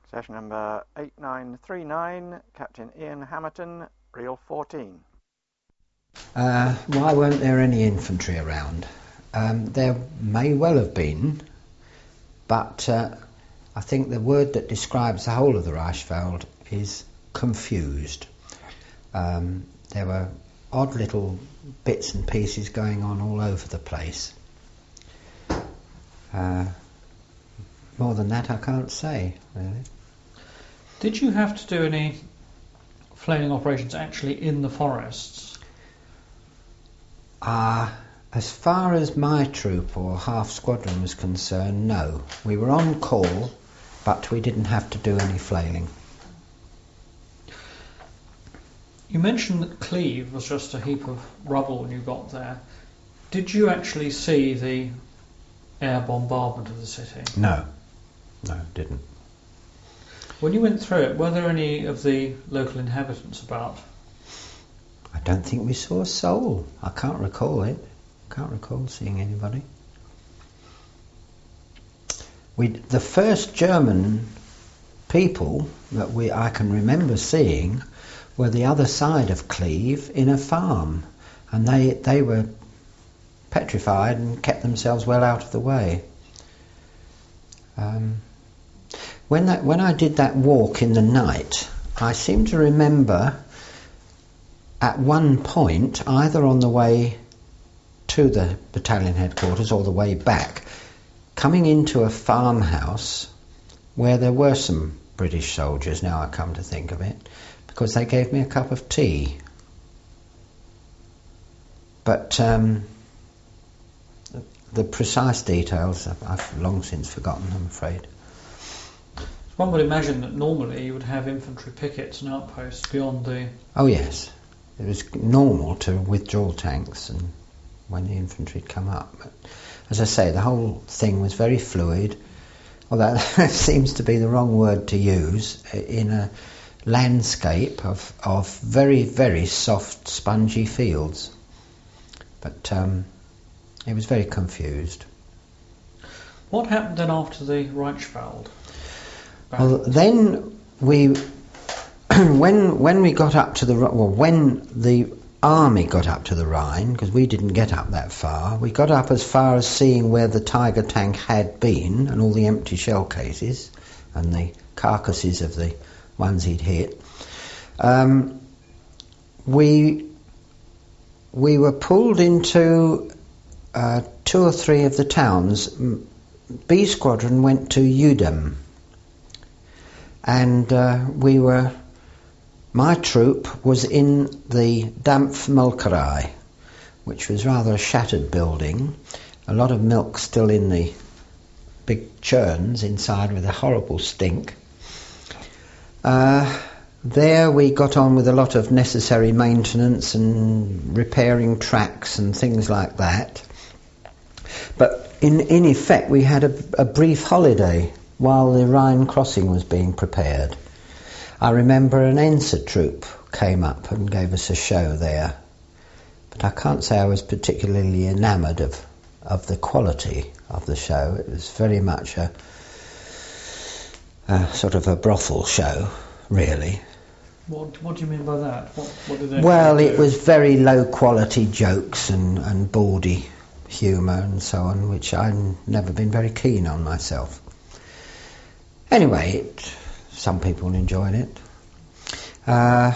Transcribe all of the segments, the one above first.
Session number 8939, Captain Ian Hamilton, reel 14. Why weren't there any infantry around? There may well have been, but I think the word that describes the whole of the Reichsfeld is confused. There were odd little bits and pieces going on all over the place. More than that I can't say, really. Did you have to do any flailing operations actually in the forests? As far as my troop or half squadron was concerned, no. We were on call, but we didn't have to do any flailing. You mentioned that Cleve was just a heap of rubble when you got there. Did you actually see the air bombardment of the city? No, didn't. When you went through it, were there any of the local inhabitants about? I don't think we saw a soul. I can't recall it. Can't recall seeing anybody. The first German people that I can remember seeing were the other side of Cleve in a farm, and they were petrified and kept themselves well out of the way. When I did that walk in the night, I seem to remember at one point, either on the way to the battalion headquarters or the way back, coming into a farmhouse where there were some British soldiers, now I come to think of it, because they gave me a cup of tea. But the precise details I've long since forgotten, I'm afraid. One would imagine that normally you would have infantry pickets and outposts beyond the... Oh yes, it was normal to withdraw tanks and when the infantry had come up. But as I say, the whole thing was very fluid, although that seems to be the wrong word to use, in a landscape of very, very soft, spongy fields. But it was very confused. What happened then after the Reichsfeld? Well, then when we got up to when the army got up to the Rhine, because we didn't get up that far, we got up as far as seeing where the Tiger tank had been and all the empty shell cases and the carcasses of the ones he'd hit. We were pulled into 2 or 3 of the towns. B Squadron went to Udem. And my troop was in the Dampfmolkerei, which was rather a shattered building, a lot of milk still in the big churns inside with a horrible stink. There we got on with a lot of necessary maintenance and repairing tracks and things like that. But in effect we had a brief holiday while the Rhine crossing was being prepared. I remember an Enser troop came up and gave us a show there, but I can't say I was particularly enamoured of the quality of the show. It was very much a sort of a brothel show, really. What do you mean by that? What did they Well, do? it was very low quality jokes and bawdy humour and so on, which I've never been very keen on myself. Anyway, some people enjoyed it. I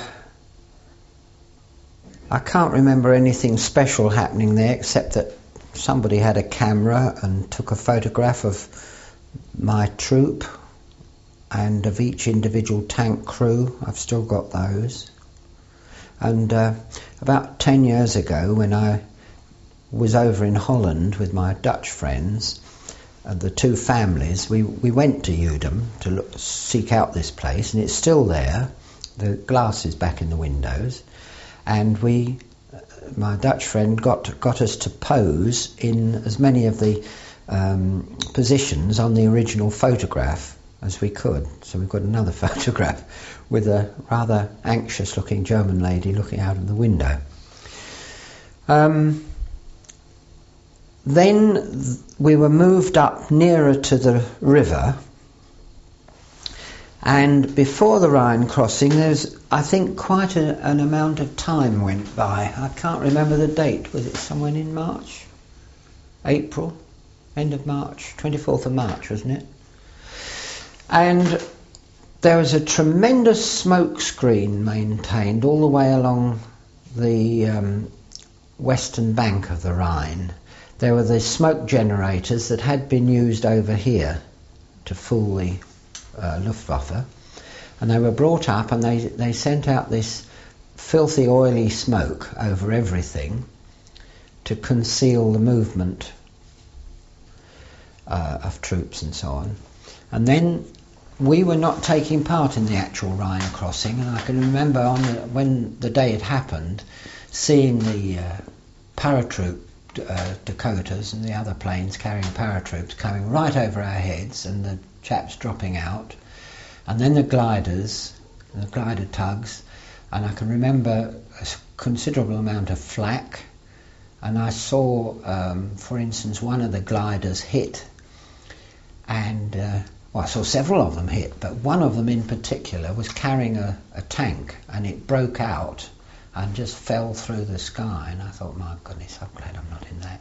can't remember anything special happening there except that somebody had a camera and took a photograph of my troop and of each individual tank crew. I've still got those. And about 10 years ago, when I was over in Holland with my Dutch friends, the 2 families, we went to Udem to seek out this place, and it's still there. The glass is back in the windows, and my Dutch friend got us to pose in as many of the positions on the original photograph as we could. So we've got another photograph with a rather anxious-looking German lady looking out of the window. Then we were moved up nearer to the river, And before the Rhine crossing, there's, I think, quite an amount of time went by. I can't remember the date. Was it somewhere in March? April? End of March? 24th of March, wasn't it? And there was a tremendous smoke screen maintained all the way along the western bank of the Rhine. There were the smoke generators that had been used over here to fool the Luftwaffe, and they were brought up and they sent out this filthy oily smoke over everything to conceal the movement of troops and so on. And then we were not taking part in the actual Rhine crossing, and I can remember when the day it happened, seeing the paratroop Dakotas and the other planes carrying paratroops coming right over our heads, and the chaps dropping out, and then the gliders, the glider tugs, and I can remember a considerable amount of flak, and I saw, for instance, one of the gliders hit, and I saw several of them hit, but one of them in particular was carrying a tank, and it broke out and just fell through the sky, and I thought, my goodness, I'm glad I'm not in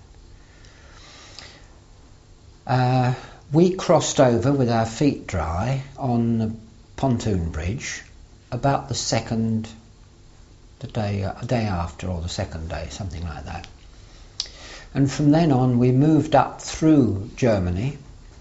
that. We crossed over with our feet dry on the pontoon bridge about the day after, or the second day, something like that. And from then on we moved up through Germany,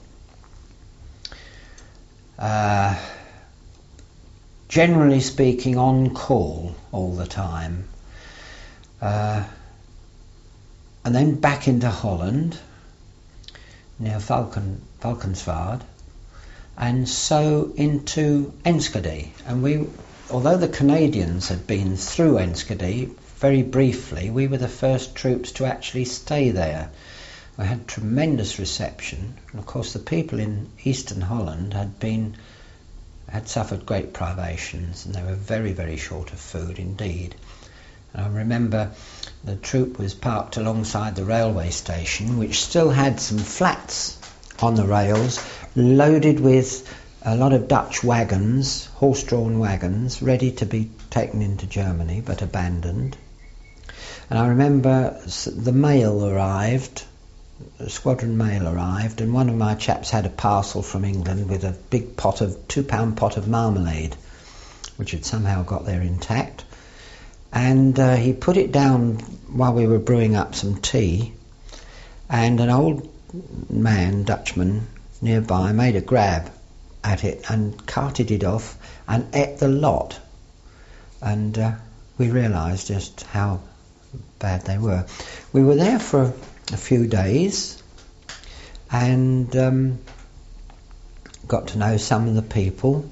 generally speaking on call all the time, and then back into Holland, near Valkenswaard, and so into Enschede. And although the Canadians had been through Enschede very briefly, we were the first troops to actually stay there. We had tremendous reception, and of course the people in eastern Holland had suffered great privations, and they were very, very short of food indeed. And I remember the troop was parked alongside the railway station, which still had some flats on the rails, loaded with a lot of Dutch wagons, horse-drawn wagons, ready to be taken into Germany, but abandoned. And I remember the mail arrived, the squadron mail arrived, and one of my chaps had a parcel from England with a big £2 pot of marmalade, which had somehow got there intact. And he put it down while we were brewing up some tea, and an old man, Dutchman, nearby made a grab at it and carted it off and ate the lot. And we realised just how bad they were. We were there for a few days and got to know some of the people.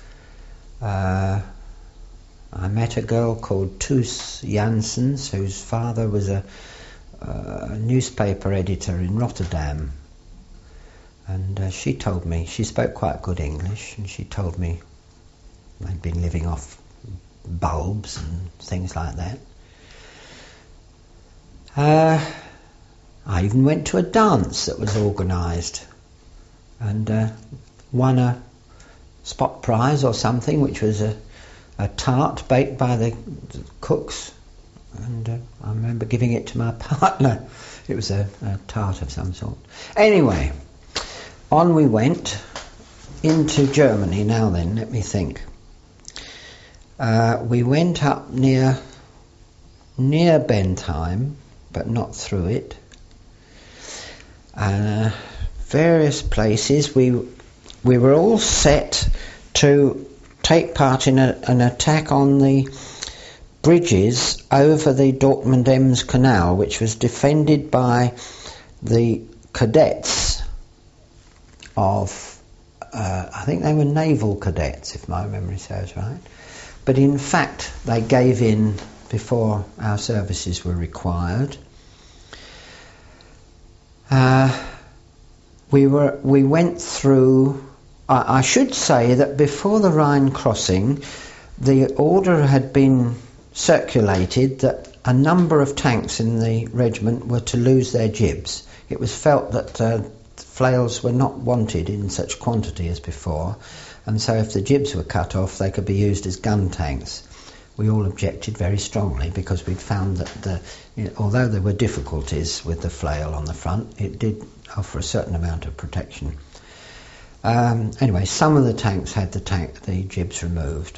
I met a girl called Toos Janssens, whose father was a newspaper editor in Rotterdam, and she told me, she spoke quite good English, and she told me they'd been living off bulbs and things like that. I even went to a dance that was organised and won a spot prize or something, which was a tart baked by the cooks, and I remember giving it to my partner. It was a tart of some sort. Anyway, on we went into Germany. Now then, let me think. We went up near Bentheim, but not through it. Various places. We were all set to take part in an attack on the bridges over the Dortmund-Ems Canal, which was defended by the cadets of, I think they were naval cadets, if my memory serves right. But in fact, they gave in before our services were required. We went through. I should say that before the Rhine crossing, the order had been circulated that a number of tanks in the regiment were to lose their jibs. It was felt that flails were not wanted in such quantity as before, and so if the jibs were cut off, they could be used as gun tanks. We all objected very strongly because we'd found that although there were difficulties with the flail on the front, it did offer a certain amount of protection. Anyway, some of the tanks had the jibs removed.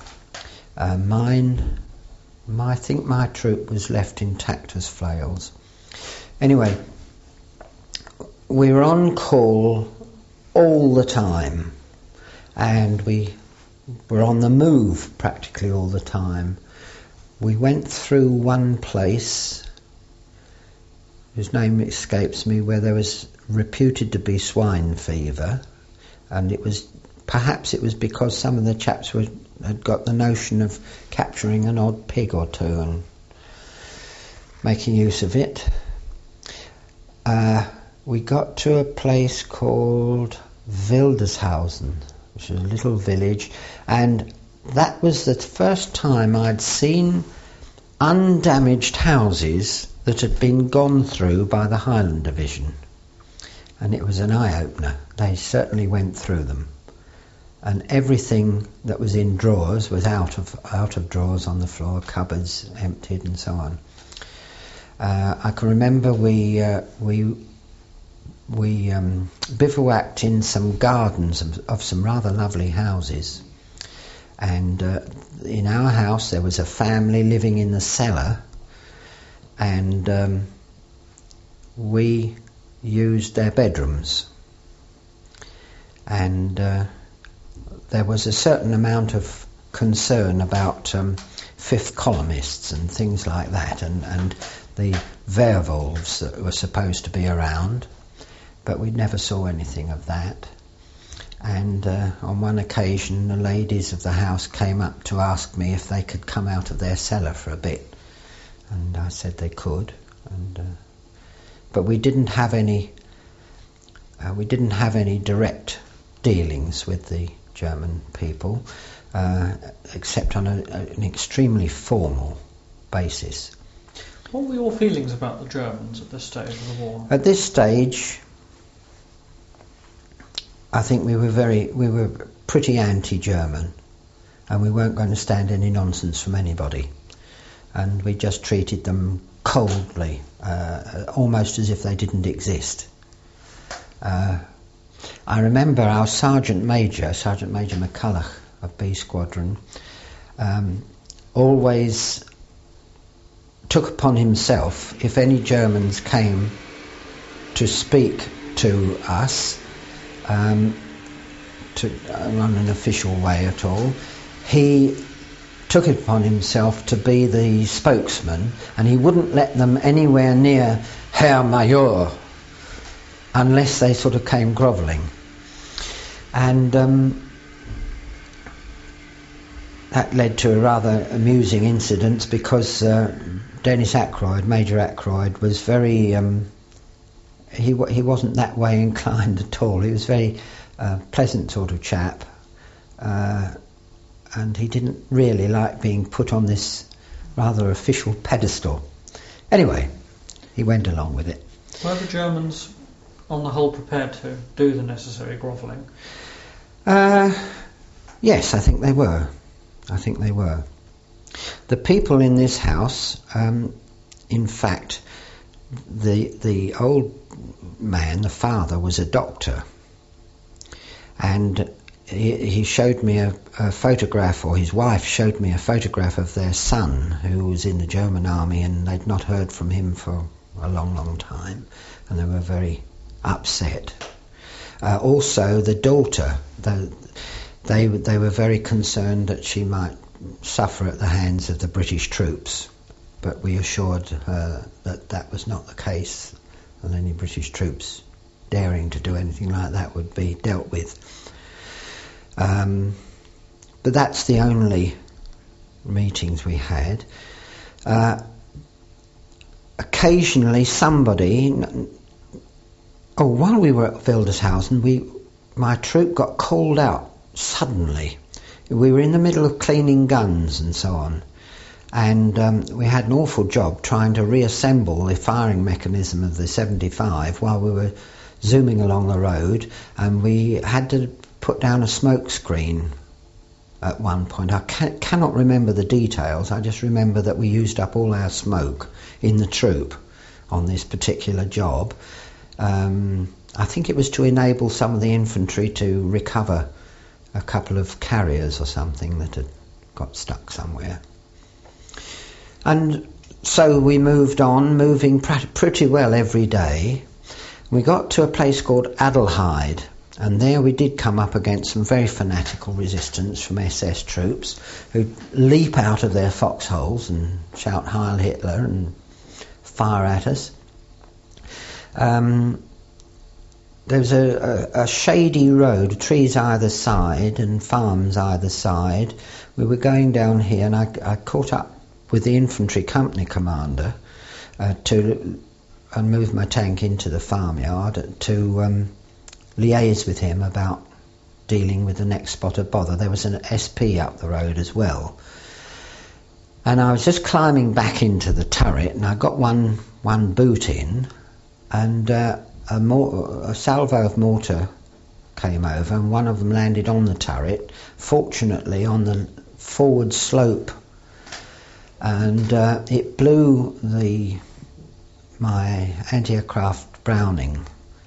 I think my troop was left intact as flails. Anyway, we were on call all the time, and we were on the move practically all the time. We went through one place, whose name escapes me, where there was reputed to be swine fever, and perhaps it was because some of the chaps had got the notion of capturing an odd pig or two and making use of it. We got to a place called Wildeshausen, which is a little village, and that was the first time I'd seen undamaged houses that had been gone through by the Highland Division, and it was an eye-opener. They certainly went through them, and everything that was in drawers was out of drawers on the floor, cupboards emptied and so on. I can remember we bivouacked in some gardens of some rather lovely houses, and in our house there was a family living in the cellar, and we used their bedrooms, and there was a certain amount of concern about fifth columnists and things like that, and the werewolves that were supposed to be around, but we never saw anything of that. And on one occasion the ladies of the house came up to ask me if they could come out of their cellar for a bit, and I said they could, but we didn't have any direct dealings with the German people, except on an extremely formal basis. What were your feelings about the Germans at this stage of the war? At this stage, I think we were pretty anti-German, and we weren't going to stand any nonsense from anybody, and we just treated them coldly, almost as if they didn't exist. I remember our Sergeant Major McCulloch of B Squadron, always took upon himself, if any Germans came to speak to us, on an official way at all, he took it upon himself to be the spokesman, and he wouldn't let them anywhere near Herr Major unless they sort of came grovelling. And that led to a rather amusing incident, because Dennis Ackroyd, Major Ackroyd, was very... he wasn't that way inclined at all. He was a very pleasant sort of chap, and he didn't really like being put on this rather official pedestal. Anyway, he went along with it. Were the Germans on the whole prepared to do the necessary grovelling? Yes, I think they were. The people in this house, in fact, the old man, the father, was a doctor, and he showed me a photograph, or his wife showed me a photograph of their son, who was in the German army, and they'd not heard from him for a long, long time, and they were very upset. Also, the daughter, they were very concerned that she might suffer at the hands of the British troops, but we assured her that that was not the case, and any British troops daring to do anything like that would be dealt with. But that's the only meetings we had. Occasionally somebody... while we were at Wildeshausen, my troop got called out suddenly. We were in the middle of cleaning guns and so on, and we had an awful job trying to reassemble the firing mechanism of the 75 while we were zooming along the road, and we had to put down a smoke screen at one point. I cannot remember the details. I just remember that we used up all our smoke in the troop on this particular job. I think it was to enable some of the infantry to recover a couple of carriers or something that had got stuck somewhere. And so we moved on, moving pretty well every day. We got to a place called Adelheid, and there we did come up against some very fanatical resistance from SS troops who'd leap out of their foxholes and shout Heil Hitler and fire at us. There was a shady road, trees either side and farms either side. We were going down here, and I caught up with the infantry company commander and moved my tank into the farmyard to liaise with him about dealing with the next spot of bother. There was an SP up the road as well. And I was just climbing back into the turret, and I got one boot in, and a salvo of mortar came over, and one of them landed on the turret, fortunately on the forward slope, and it blew my anti-aircraft Browning.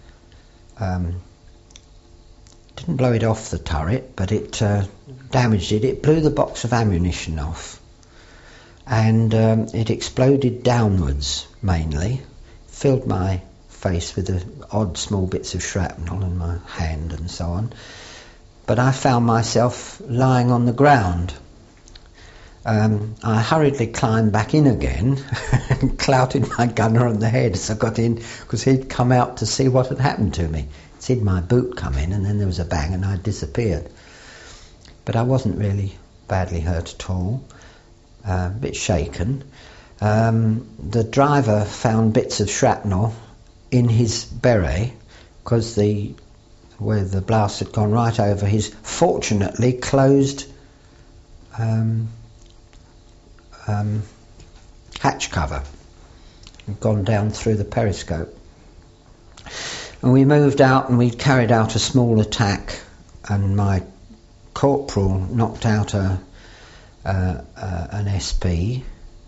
Didn't blow it off the turret, but it damaged it. It blew the box of ammunition off, and it exploded downwards mainly, filled my face with the odd small bits of shrapnel in my hand and so on. But I found myself lying on the ground. I hurriedly climbed back in again and clouted my gunner on the head as I got in, because he'd come out to see what had happened to me. He'd seen my boot come in, and then there was a bang and I disappeared. But I wasn't really badly hurt at all, a bit shaken. The driver found bits of shrapnel in his beret, because where the blast had gone right over his fortunately closed hatch cover. Had gone down through the periscope. And we moved out, and we carried out a small attack, and my corporal knocked out an SP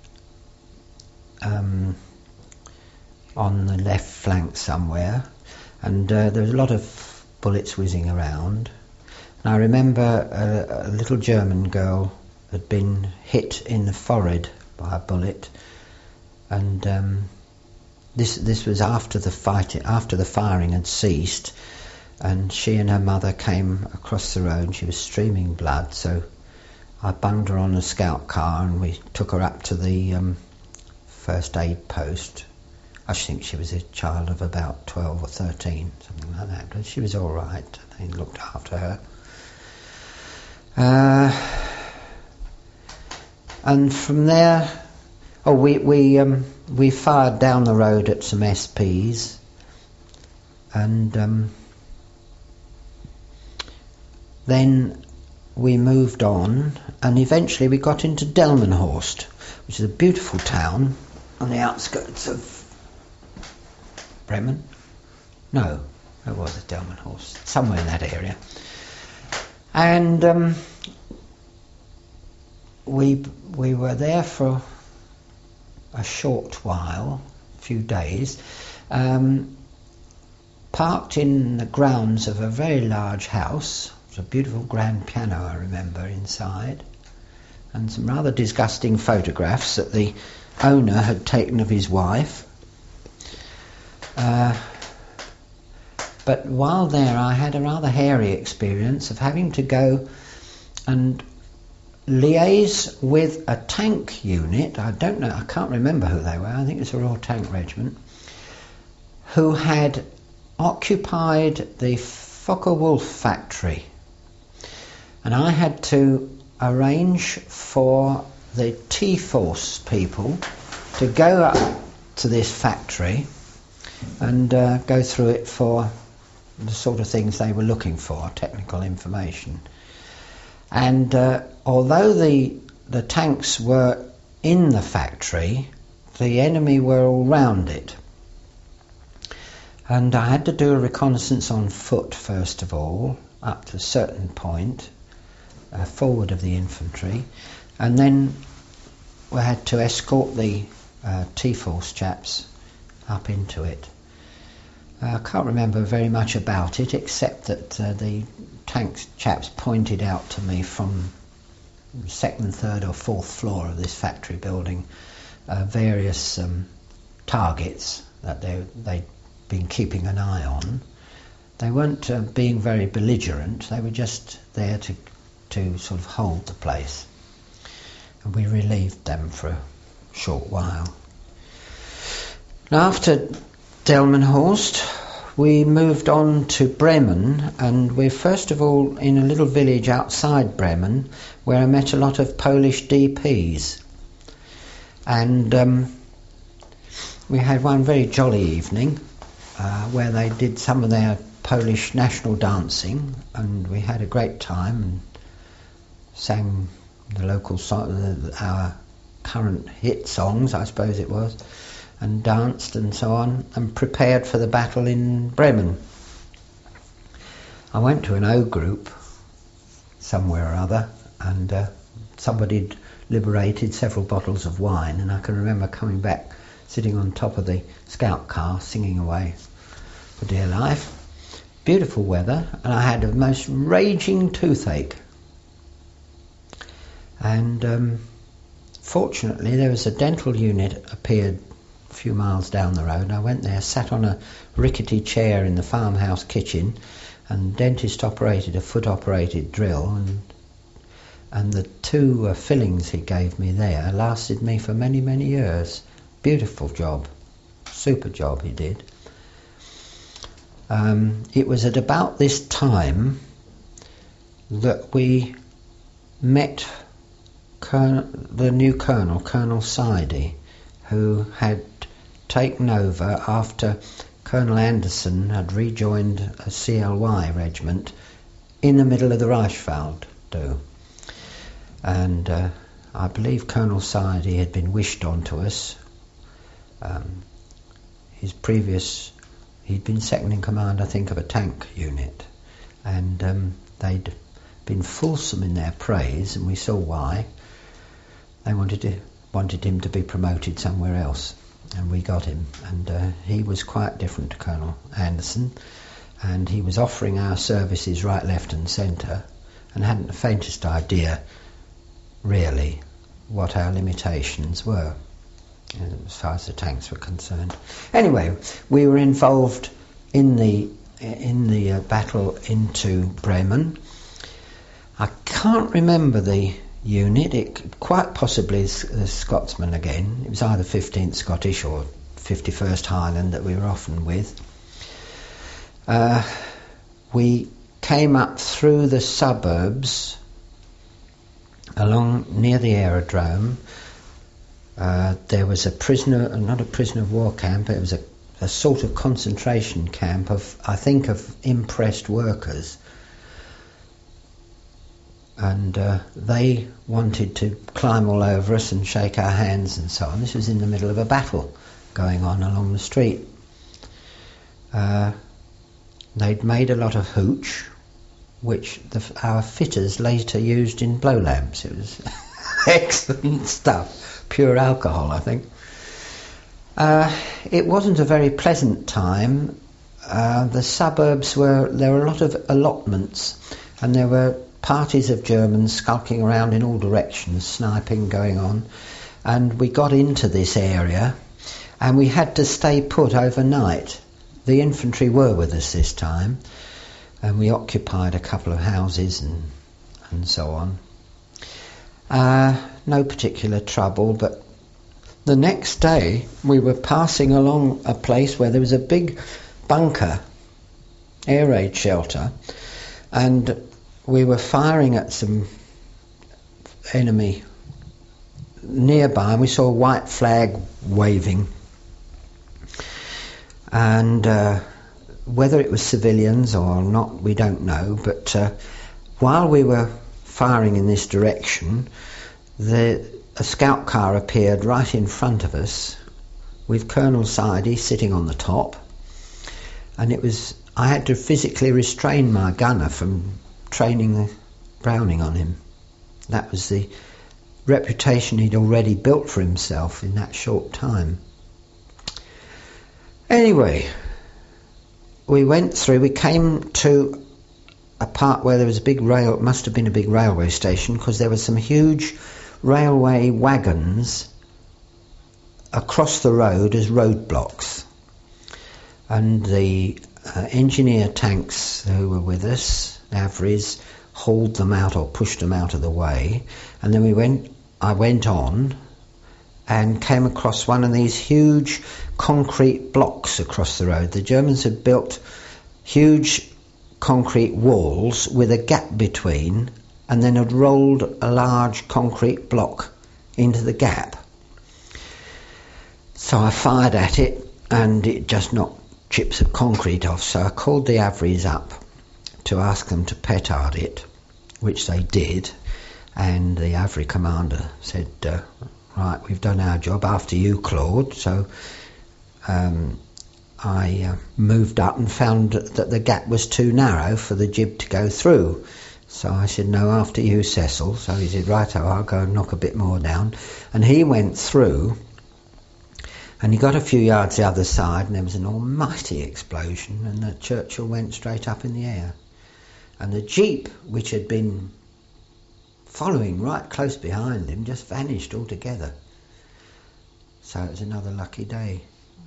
on the left flank somewhere, and there was a lot of bullets whizzing around. And I remember a little German girl had been hit in the forehead by a bullet, and this was after the firing had ceased, and she and her mother came across the road, and she was streaming blood, so I bunged her on a scout car, and we took her up to the first aid post. I think she was a child of about 12 or 13, something like that, but she was all right. They looked after her. And from there, we fired down the road at some SPs, and then we moved on, and eventually we got into Delmenhorst, which is a beautiful town on the outskirts of Bremen? No, it was at Delmenhorst, somewhere in that area. And we were there for a short while, a few days, parked in the grounds of a very large house. It was a beautiful grand piano, I remember, inside, and some rather disgusting photographs that the owner had taken of his wife. But while there, I had a rather hairy experience of having to go and liaise with a tank unit. I can't remember who they were. I think it was a Royal Tank Regiment, who had occupied the Focke-Wulf factory. And I had to arrange for the T-Force people to go up to this factory and go through it for the sort of things they were looking for, technical information. And although the tanks were in the factory, the enemy were all round it. And I had to do a reconnaissance on foot first of all, up to a certain point, forward of the infantry, and then we had to escort the T-Force chaps up into it. I can't remember very much about it, except that the tanks chaps pointed out to me from second, third or fourth floor of this factory building various targets that they'd been keeping an eye on. They weren't being very belligerent, they were just there to sort of hold the place. And we relieved them for a short while. Now, after Delmenhorst, we moved on to Bremen, and we're first of all in a little village outside Bremen where I met a lot of Polish DPs. And we had one very jolly evening where they did some of their Polish national dancing, and we had a great time and sang the local song, our current hit songs, I suppose it was, and danced and so on, and prepared for the battle in Bremen. I went to an O group somewhere or other, and somebody'd liberated several bottles of wine, and I can remember coming back, sitting on top of the scout car, singing away for dear life. Beautiful weather, and I had a most raging toothache. And fortunately there was a dental unit appeared a few miles down the road. I went there, sat on a rickety chair in the farmhouse kitchen, and the dentist operated a foot-operated drill, and the two fillings he gave me there lasted me for many, many years. Beautiful job, super job he did. It was at about this time that we met the new colonel, Colonel Sidey, who had taken over after Colonel Anderson had rejoined a CLY regiment in the middle of the Reichswald. And I believe Colonel Sidey had been wished on to us. He'd been second in command, I think, of a tank unit, and they'd been fulsome in their praise, and we saw why. They wanted him to be promoted somewhere else, and we got him. And he was quite different to Colonel Anderson, and he was offering our services right, left and centre, and hadn't the faintest idea, really, what our limitations were, as far as the tanks were concerned. Anyway, we were involved in the battle into Bremen. I can't remember the unit. It quite possibly is the Scotsman again. It was either 15th Scottish or 51st Highland that we were often with. We came up through the suburbs along near the aerodrome. There was a prisoner, not a prisoner of war camp, it was a sort of concentration camp of, I think, of impressed workers. And they wanted to climb all over us and shake our hands and so on. This was in the middle of a battle going on along the street. They'd made a lot of hooch, which our fitters later used in blow lamps. It was excellent stuff, pure alcohol, I think. It wasn't a very pleasant time. The suburbs there were a lot of allotments, and there were parties of Germans skulking around in all directions, sniping going on, and we got into this area and we had to stay put overnight. The infantry were with us this time, and we occupied a couple of houses and so on. No particular trouble, but the next day we were passing along a place where there was a big bunker, air raid shelter, and we were firing at some enemy nearby, and we saw a white flag waving. And whether it was civilians or not, we don't know, but while we were firing in this direction, a scout car appeared right in front of us with Colonel Sidey sitting on the top, And I had to physically restrain my gunner from training the Browning on him. That was the reputation he'd already built for himself in that short time. Anyway, we came to a part where there was must have been a big railway station, because there were some huge railway wagons across the road as roadblocks. And the engineer tanks who were with us, Avery's, hauled them out or pushed them out of the way. And then I went on and came across one of these huge concrete blocks across the road. The Germans had built huge concrete walls with a gap between, and then had rolled a large concrete block into the gap. So I fired at it, and it just knocked chips of concrete off. So I called the Averys up to ask them to petard it, which they did. And the Avery commander said, right, we've done our job, after you, Claude. So I moved up and found that the gap was too narrow for the jib to go through. So I said, no, after you, Cecil. So he said, righto, I'll go and knock a bit more down. And he went through, and he got a few yards the other side, and there was an almighty explosion, and the Churchill went straight up in the air. And the jeep, which had been following right close behind him, just vanished altogether. So it was another lucky day.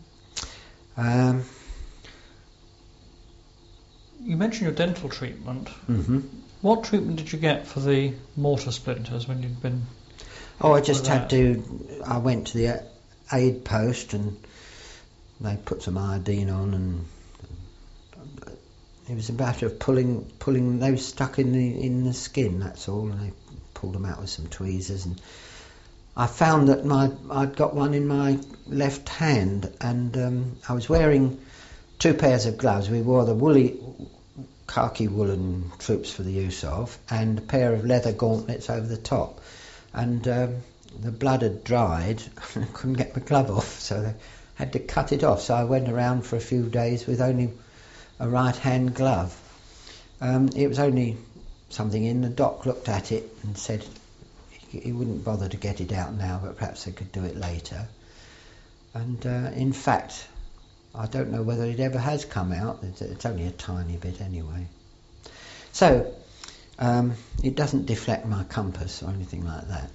You mentioned your dental treatment. Mm-hmm. What treatment did you get for the mortar splinters when you'd been... I went to the aid post, and they put some iodine on, and it was a matter of pulling. They were stuck in the skin, that's all, and they pulled them out with some tweezers. And I found that I'd got one in my left hand, and I was wearing 2 pairs of gloves. We wore the woolly khaki woolen troops for the use of, and a pair of leather gauntlets over the top. And the blood had dried, and I couldn't get my glove off, so they had to cut it off. So I went around for a few days with only a right-hand glove. It was only something in. The doc looked at it and said he wouldn't bother to get it out now, but perhaps they could do it later. And in fact, I don't know whether it ever has come out. It's only a tiny bit anyway. So it doesn't deflect my compass or anything like that.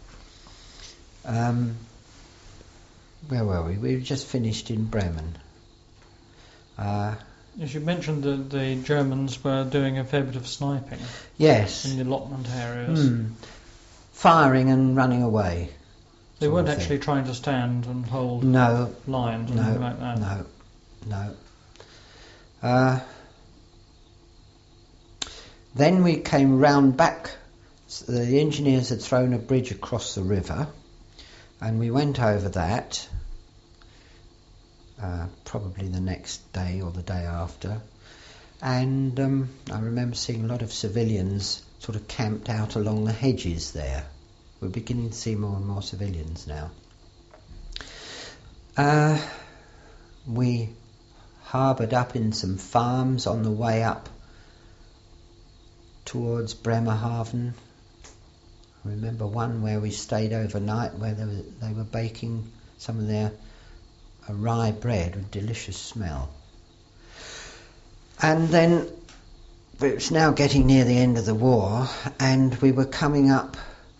Where were we? We just finished in Bremen. As you mentioned, the Germans were doing a fair bit of sniping. Yes. In the allotment areas. Firing and running away. They weren't actually trying to stand and hold lines or anything like that? No. Then we came round back. The engineers had thrown a bridge across the river, and we went over that, probably the next day or the day after. And I remember seeing a lot of civilians sort of camped out along the hedges there. We're beginning to see more and more civilians now. We harboured up in some farms on the way up towards Bremerhaven. I remember one where we stayed overnight, where they were baking some of their rye bread with delicious smell. And then it was now getting near the end of the war, and we were coming up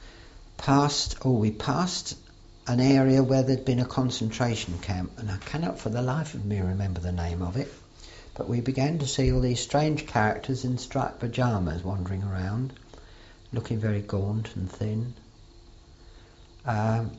we passed an area where there'd been a concentration camp, and I cannot for the life of me remember the name of it, but we began to see all these strange characters in striped pyjamas wandering around, looking very gaunt and thin. And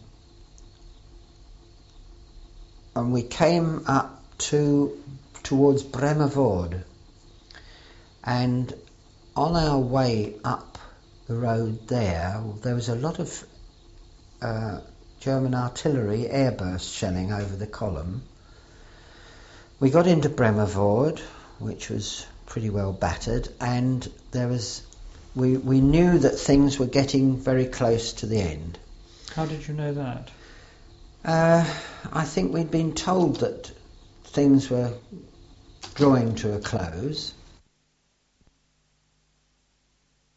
we came up towards Bremervord, and on our way up the road there was a lot of German artillery airburst shelling over the column. We got into Bremervord, which was pretty well battered, and we knew that things were getting very close to the end. How did you know that? I think we'd been told that things were drawing to a close.